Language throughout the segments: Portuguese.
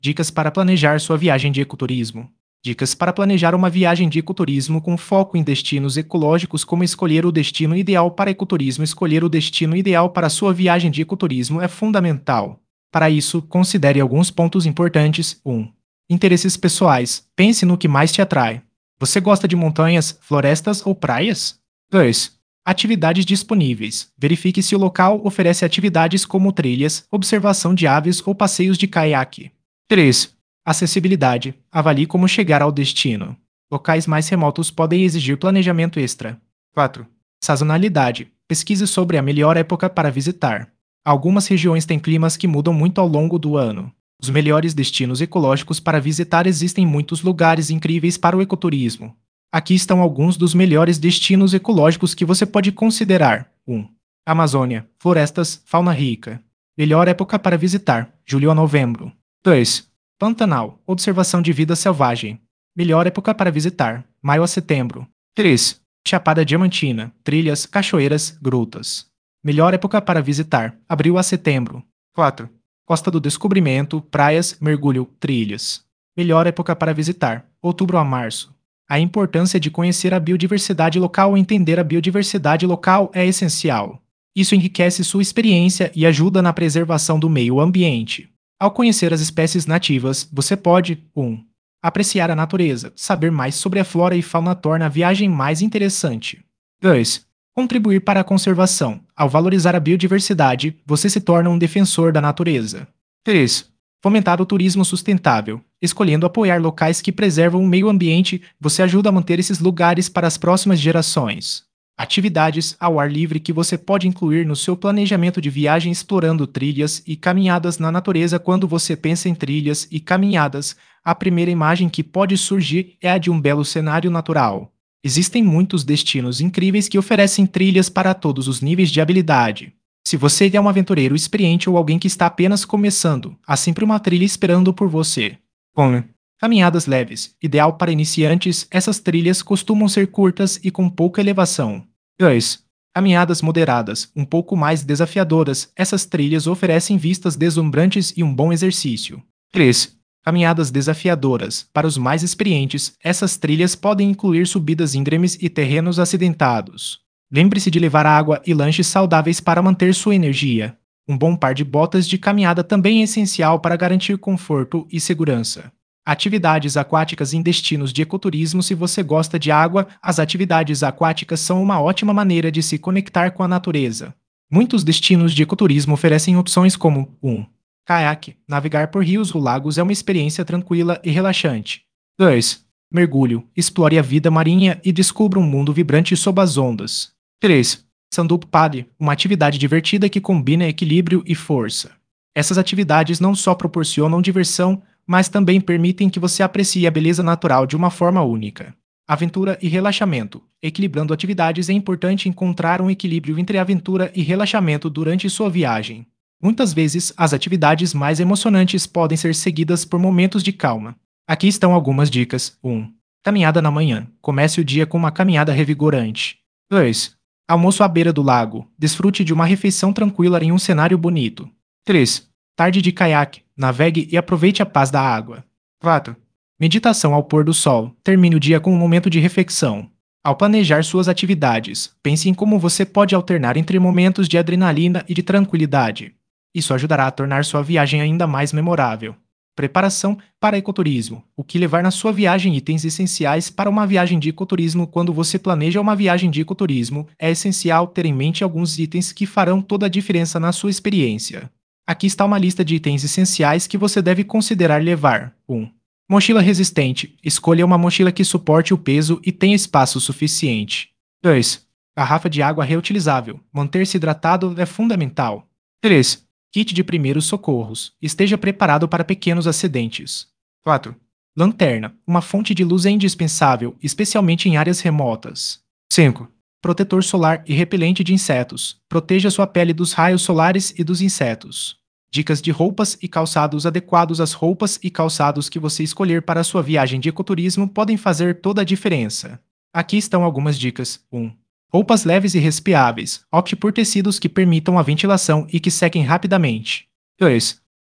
Dicas para planejar sua viagem de ecoturismo. Dicas para planejar uma viagem de ecoturismo com foco em destinos ecológicos, como escolher o destino ideal para ecoturismo. Escolher o destino ideal para sua viagem de ecoturismo é fundamental. Para isso, considere alguns pontos importantes. 1. Interesses pessoais. Pense no que mais te atrai. Você gosta de montanhas, florestas ou praias? 2. Atividades disponíveis. Verifique se o local oferece atividades como trilhas, observação de aves ou passeios de caiaque. 3. Acessibilidade. Avalie como chegar ao destino. Locais mais remotos podem exigir planejamento extra. 4. Sazonalidade. Pesquise sobre a melhor época para visitar. Algumas regiões têm climas que mudam muito ao longo do ano. Os melhores destinos ecológicos para visitar. Existem muitos lugares incríveis para o ecoturismo. Aqui estão alguns dos melhores destinos ecológicos que você pode considerar. 1. Amazônia. Florestas, fauna rica. Melhor época para visitar. Julho a novembro. 2. Pantanal. Observação de vida selvagem. Melhor época para visitar. Maio a setembro. 3. Chapada Diamantina. Trilhas, cachoeiras, grutas. Melhor época para visitar. Abril a setembro. 4. Costa do Descobrimento, praias, mergulho, trilhas. Melhor época para visitar. Outubro a março. A importância de conhecer a biodiversidade local. Entender a biodiversidade local é essencial. Isso enriquece sua experiência e ajuda na preservação do meio ambiente. Ao conhecer as espécies nativas, você pode 1. Apreciar a natureza. Saber mais sobre a flora e fauna torna a viagem mais interessante. 2. Contribuir para a conservação. Ao valorizar a biodiversidade, você se torna um defensor da natureza. 3. Fomentar o turismo sustentável. Escolhendo apoiar locais que preservam o meio ambiente, você ajuda a manter esses lugares para as próximas gerações. Atividades ao ar livre que você pode incluir no seu planejamento de viagem. Explorando trilhas e caminhadas na natureza. Quando você pensa em trilhas e caminhadas, a primeira imagem que pode surgir é a de um belo cenário natural. Existem muitos destinos incríveis que oferecem trilhas para todos os níveis de habilidade. Se você é um aventureiro experiente ou alguém que está apenas começando, há sempre uma trilha esperando por você. Caminhadas leves. Ideal para iniciantes, essas trilhas costumam ser curtas e com pouca elevação. 2. Caminhadas moderadas, um pouco mais desafiadoras, essas trilhas oferecem vistas deslumbrantes e um bom exercício. 3. Caminhadas desafiadoras, para os mais experientes, essas trilhas podem incluir subidas íngremes e terrenos acidentados. Lembre-se de levar água e lanches saudáveis para manter sua energia. Um bom par de botas de caminhada também é essencial para garantir conforto e segurança. Atividades aquáticas em destinos de ecoturismo. Se você gosta de água, as atividades aquáticas são uma ótima maneira de se conectar com a natureza. Muitos destinos de ecoturismo oferecem opções como 1. Caiaque. Navegar por rios ou lagos é uma experiência tranquila e relaxante. 2. Mergulho. Explore a vida marinha e descubra um mundo vibrante sob as ondas. 3. Sandup Paddy. Uma atividade divertida que combina equilíbrio e força. Essas atividades não só proporcionam diversão, mas também permitem que você aprecie a beleza natural de uma forma única. Aventura e relaxamento. Equilibrando atividades. É importante encontrar um equilíbrio entre aventura e relaxamento durante sua viagem. Muitas vezes, as atividades mais emocionantes podem ser seguidas por momentos de calma. Aqui estão algumas dicas. 1. Caminhada na manhã. Comece o dia com uma caminhada revigorante. 2. Almoço à beira do lago. Desfrute de uma refeição tranquila em um cenário bonito. 3. Tarde de caiaque. Navegue e aproveite a paz da água. 4. Meditação ao pôr do sol. Termine o dia com um momento de reflexão. Ao planejar suas atividades, pense em como você pode alternar entre momentos de adrenalina e de tranquilidade. Isso ajudará a tornar sua viagem ainda mais memorável. Preparação para ecoturismo. O que levar na sua viagem. Itens essenciais para uma viagem de ecoturismo. Quando você planeja uma viagem de ecoturismo, é essencial ter em mente alguns itens que farão toda a diferença na sua experiência. Aqui está uma lista de itens essenciais que você deve considerar levar. 1. Mochila resistente. Escolha uma mochila que suporte o peso e tenha espaço suficiente. 2. Garrafa de água reutilizável. Manter-se hidratado é fundamental. 3. Kit de primeiros socorros. Esteja preparado para pequenos acidentes. 4. Lanterna. Uma fonte de luz é indispensável, especialmente em áreas remotas. 5. Protetor solar e repelente de insetos. Proteja sua pele dos raios solares e dos insetos. Dicas de roupas e calçados adequados. As roupas e calçados que você escolher para a sua viagem de ecoturismo podem fazer toda a diferença. Aqui estão algumas dicas. 1. Roupas leves e respiráveis. Opte por tecidos que permitam a ventilação e que sequem rapidamente. 2.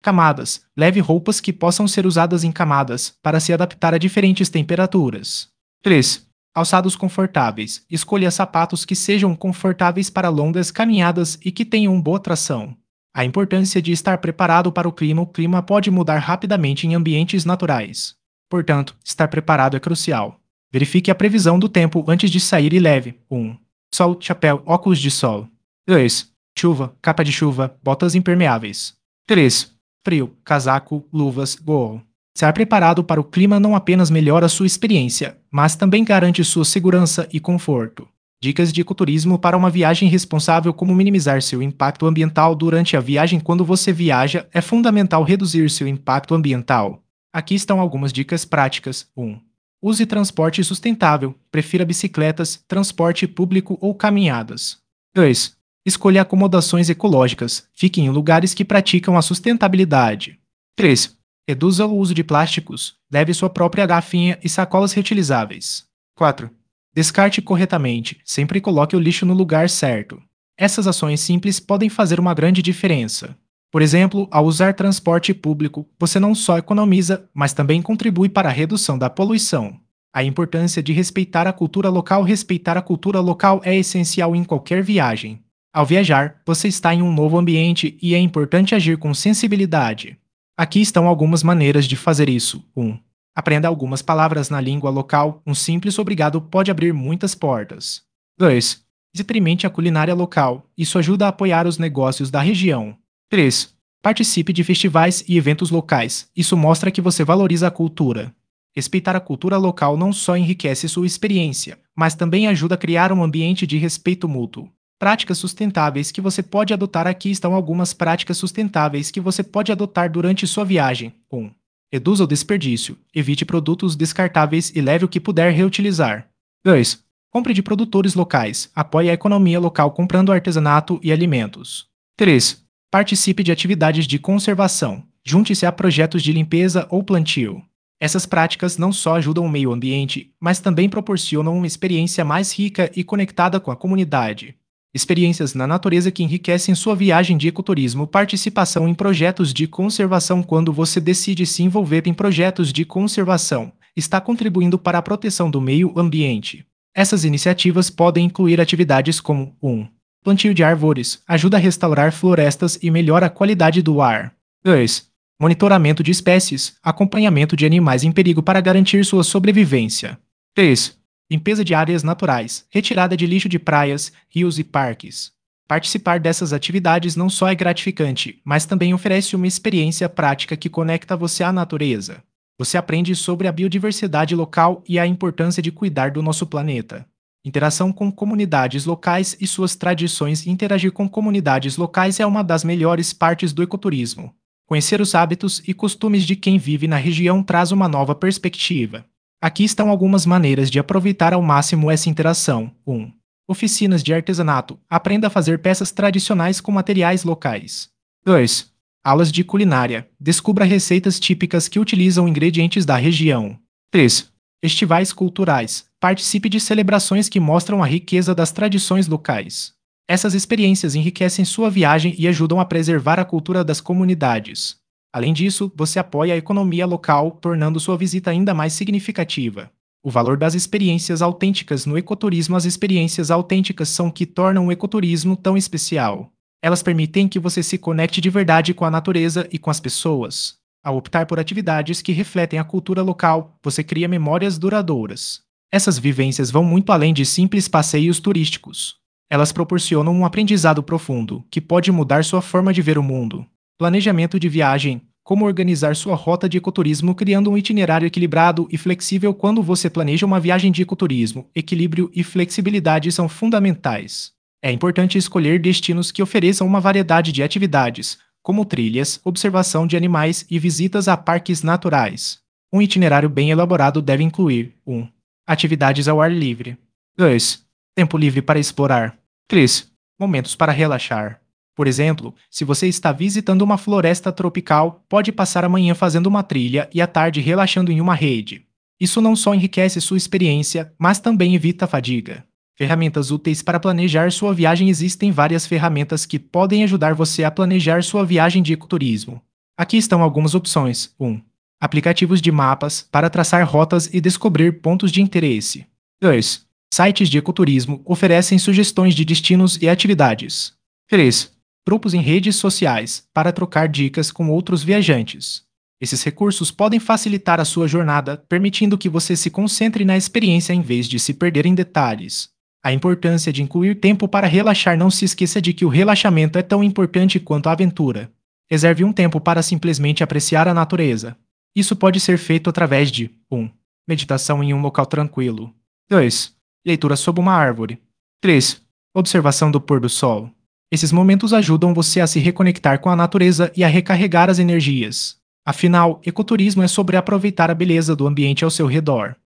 Camadas. Leve roupas que possam ser usadas em camadas, para se adaptar a diferentes temperaturas. 3. Calçados confortáveis. Escolha sapatos que sejam confortáveis para longas caminhadas e que tenham boa tração. A importância de estar preparado para o clima. O clima pode mudar rapidamente em ambientes naturais. Portanto, estar preparado é crucial. Verifique a previsão do tempo antes de sair e leve 1. Sol, chapéu, óculos de sol. 2. Chuva, capa de chuva, botas impermeáveis. 3. Frio, casaco, luvas, gorro. Estar preparado para o clima não apenas melhora sua experiência, mas também garante sua segurança e conforto. Dicas de ecoturismo para uma viagem responsável. Como minimizar seu impacto ambiental durante a viagem. Quando você viaja, é fundamental reduzir seu impacto ambiental. Aqui estão algumas dicas práticas. 1. Use transporte sustentável. Prefira bicicletas, transporte público ou caminhadas. 2. Escolha acomodações ecológicas. Fique em lugares que praticam a sustentabilidade. 3. Reduza o uso de plásticos. Leve sua própria garrafinha e sacolas reutilizáveis. 4. Descarte corretamente. Sempre coloque o lixo no lugar certo. Essas ações simples podem fazer uma grande diferença. Por exemplo, ao usar transporte público, você não só economiza, mas também contribui para a redução da poluição. A importância de respeitar a cultura local. Respeitar a cultura local é essencial em qualquer viagem. Ao viajar, você está em um novo ambiente e é importante agir com sensibilidade. Aqui estão algumas maneiras de fazer isso. 1. Aprenda algumas palavras na língua local. Um simples obrigado pode abrir muitas portas. 2. Experimente a culinária local. Isso ajuda a apoiar os negócios da região. 3. Participe de festivais e eventos locais. Isso mostra que você valoriza a cultura. Respeitar a cultura local não só enriquece sua experiência, mas também ajuda a criar um ambiente de respeito mútuo. Práticas sustentáveis que você pode adotar. Aqui estão algumas práticas sustentáveis que você pode adotar durante sua viagem. 1. Reduza o desperdício. Evite produtos descartáveis e leve o que puder reutilizar. 2. Compre de produtores locais. Apoie a economia local comprando artesanato e alimentos. 3. Participe de atividades de conservação. Junte-se a projetos de limpeza ou plantio. Essas práticas não só ajudam o meio ambiente, mas também proporcionam uma experiência mais rica e conectada com a comunidade. Experiências na natureza que enriquecem sua viagem de ecoturismo. Participação em projetos de conservação. Quando você decide se envolver em projetos de conservação, está contribuindo para a proteção do meio ambiente. Essas iniciativas podem incluir atividades como 1. Plantio de árvores. Ajuda a restaurar florestas e melhora a qualidade do ar. 2. Monitoramento de espécies. Acompanhamento de animais em perigo para garantir sua sobrevivência. 3. Limpeza de áreas naturais, retirada de lixo de praias, rios e parques. Participar dessas atividades não só é gratificante, mas também oferece uma experiência prática que conecta você à natureza. Você aprende sobre a biodiversidade local e a importância de cuidar do nosso planeta. Interação com comunidades locais e suas tradições. Interagir com comunidades locais é uma das melhores partes do ecoturismo. Conhecer os hábitos e costumes de quem vive na região traz uma nova perspectiva. Aqui estão algumas maneiras de aproveitar ao máximo essa interação. 1. Oficinas de artesanato. Aprenda a fazer peças tradicionais com materiais locais. 2. Aulas de culinária. Descubra receitas típicas que utilizam ingredientes da região. 3. Festivais culturais. Participe de celebrações que mostram a riqueza das tradições locais. Essas experiências enriquecem sua viagem e ajudam a preservar a cultura das comunidades. Além disso, você apoia a economia local, tornando sua visita ainda mais significativa. O valor das experiências autênticas no ecoturismo. As experiências autênticas são o que tornam o ecoturismo tão especial. Elas permitem que você se conecte de verdade com a natureza e com as pessoas. Ao optar por atividades que refletem a cultura local, você cria memórias duradouras. Essas vivências vão muito além de simples passeios turísticos. Elas proporcionam um aprendizado profundo, que pode mudar sua forma de ver o mundo. Planejamento de viagem. Como organizar sua rota de ecoturismo criando um itinerário equilibrado e flexível. Quando você planeja uma viagem de ecoturismo, equilíbrio e flexibilidade são fundamentais. É importante escolher destinos que ofereçam uma variedade de atividades, como trilhas, observação de animais e visitas a parques naturais. Um itinerário bem elaborado deve incluir 1. Atividades ao ar livre. 2. Tempo livre para explorar. 3. Momentos para relaxar. Por exemplo, se você está visitando uma floresta tropical, pode passar a manhã fazendo uma trilha e à tarde relaxando em uma rede. Isso não só enriquece sua experiência, mas também evita a fadiga. Ferramentas úteis para planejar sua viagem. Existem várias ferramentas que podem ajudar você a planejar sua viagem de ecoturismo. Aqui estão algumas opções. 1. Aplicativos de mapas para traçar rotas e descobrir pontos de interesse. 2. Sites de ecoturismo oferecem sugestões de destinos e atividades. 3. Grupos em redes sociais para trocar dicas com outros viajantes. Esses recursos podem facilitar a sua jornada, permitindo que você se concentre na experiência em vez de se perder em detalhes. A importância de incluir tempo para relaxar. Não se esqueça de que o relaxamento é tão importante quanto a aventura. Reserve um tempo para simplesmente apreciar a natureza. Isso pode ser feito através de 1. Meditação em um local tranquilo. 2. Leitura sob uma árvore. 3. Observação do pôr do sol. Esses momentos ajudam você a se reconectar com a natureza e a recarregar as energias. Afinal, ecoturismo é sobre aproveitar a beleza do ambiente ao seu redor.